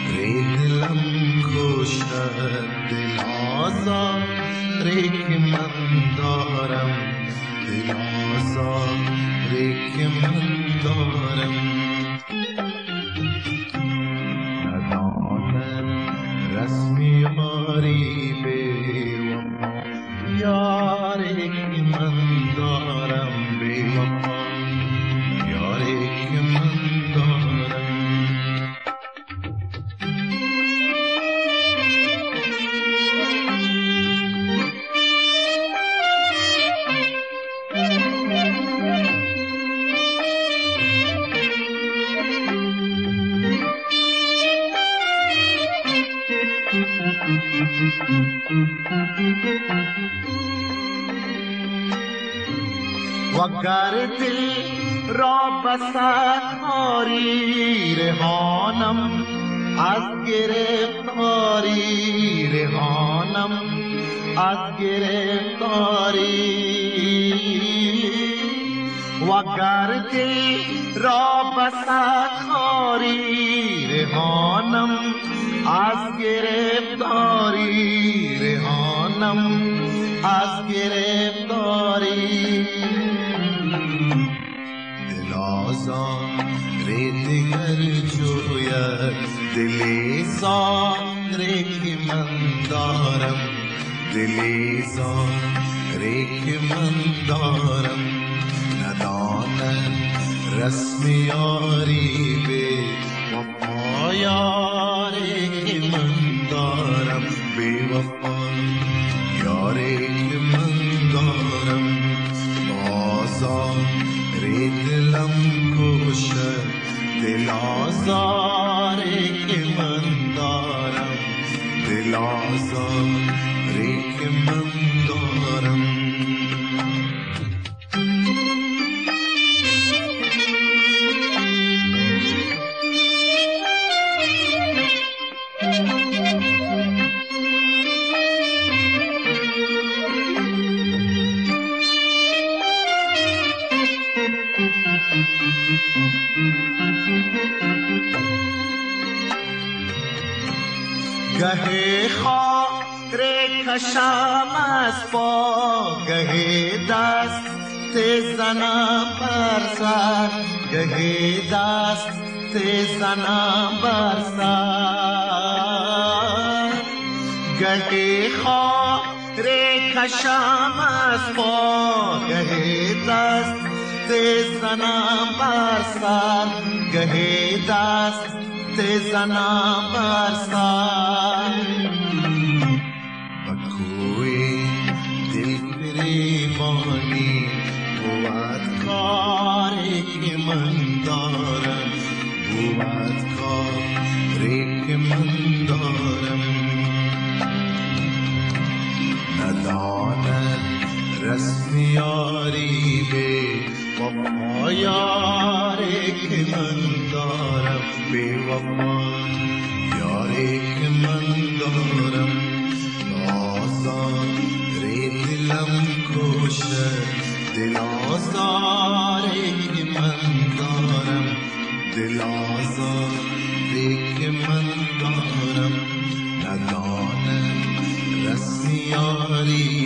रे दिलम खुशद दिलासा रे के मंदारम दिलासा रे के मंदारम नदानन रस्मी यारी बेवफा यारे के मंदारम बेवफा यारे के मंदारम वगर दिल रबसاری رهانم از گرفتاری رهانم از گرفتاری وگر دل ربساری رهانم از گرفتاری رهانم از گرفتاری دلازان دیگر جوید دلی سانگری که من دارم دلی سانگری که من دارم ندانم رسم یاری به وفا یاری که من دارم بی وفا یاری که من دارم آزاد ری دلم کوشد دل آزاری که من دارم دل آزاری که من دارم گهی خاک کشم از پا گهی دست زنم بر سر گهی دست زنم بر سر گهی خاک کشم از پا گهی دست زنم بر سر گهی دست زنم بر سر و کوی دل گریبانی بود کاری که من دارم بود کاری که من دارم نداند رسم یاری به وفا یاری که من دارم بی وفا یاری که من دارم آزاد ری دلم کوشد دل آزاری که من دارم دل آزاری که من دارم ندانم رسم یاری